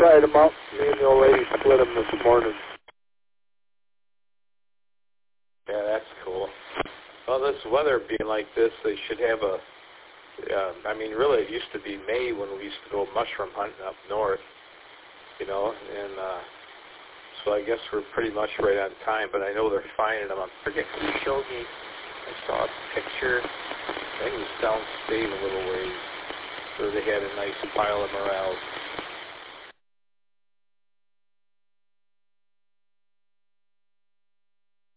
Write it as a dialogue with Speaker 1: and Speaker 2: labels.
Speaker 1: Tried them out. Me and the old lady split them this morning.
Speaker 2: Yeah, that's cool. Well, this weather being like this, they should have a, I mean, really, it used to be May when we used to go mushroom hunting up north, you know, and so I guess we're pretty much right on time, but I know they're finding them. I forget who showed me. I saw a picture. I think it was downstate a little ways, where they had a nice pile of morels.